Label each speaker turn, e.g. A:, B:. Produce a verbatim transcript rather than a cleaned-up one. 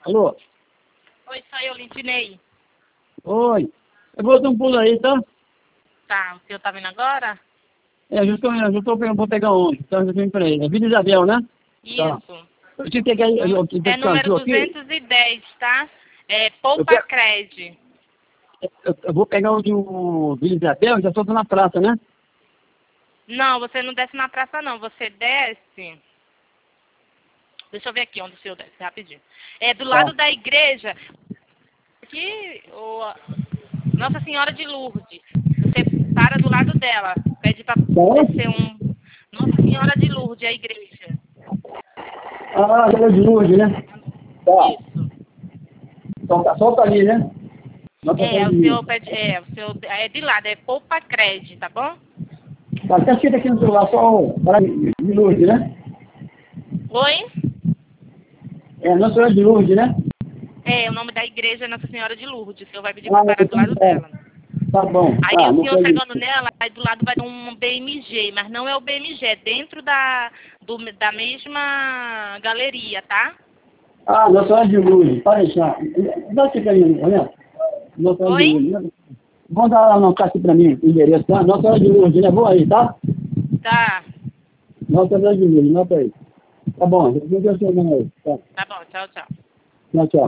A: Alô?
B: Oi, sou eu, Lindinei.
A: Oi. Eu vou dar um pulo aí, tá?
B: Tá, o senhor tá vindo agora?
A: É, eu estou, eu estou pegando, vou pegar onde? Então, eu vim pra aí. É Vila Isabel, né? Tá.
B: Isso.
A: Eu te peguei, eu, eu, eu,
B: É número
A: aqui.
B: duzentos e dez, tá? É
A: Eu,
B: Poupa
A: pe-
B: Cred.
A: eu, eu vou pegar o do Vila Isabel, já estou na praça, né?
B: Não, você não desce na praça, não. Você desce... Deixa eu ver aqui onde o senhor desce, rapidinho. É do lado
A: Tá.
B: da igreja. Aqui, o... Nossa Senhora de Lourdes. Você para do lado dela. Pede pra descer
A: Tá?
B: um... Nossa Senhora de Lourdes, a igreja.
A: Ah, já é de Lourdes, né? Tá.
B: Isso.
A: Então tá, solta ali, né? Nossa Senhora
B: É,
A: de
B: o seu
A: Lourdes.
B: pede, é, o seu é de lado, é Poupa Cred, tá bom?
A: Tá, tá escrito aqui no celular, só para de Lourdes, né?
B: Oi?
A: É, Nossa Senhora de Lourdes, né?
B: É, o nome da igreja é Nossa Senhora de Lourdes. O senhor vai pedir
A: Ah,
B: para parar do
A: então
B: lado
A: tá.
B: dela.
A: Tá bom.
B: Aí
A: Ah,
B: o
A: não
B: senhor
A: foi
B: chegando
A: isso.
B: nela, aí do lado vai ter um B M G, mas não é o B M G, é dentro da, do, da mesma galeria, tá?
A: Ah, Nossa Senhora de Lourdes, para deixar. Dá aqui pra mim, olha. Nossa Senhora de
B: Oi?
A: Lourdes, né? Vamos dar anotar aqui pra mim o endereço, tá? Nossa Senhora de Lourdes, né? Vou aí, tá?
B: Tá.
A: Nossa Senhora de Lourdes, nota aí. Tá bom, eu vou ver o seu nome aí. Tá,
B: Tá bom, tchau, tchau.
A: tchau, tchau.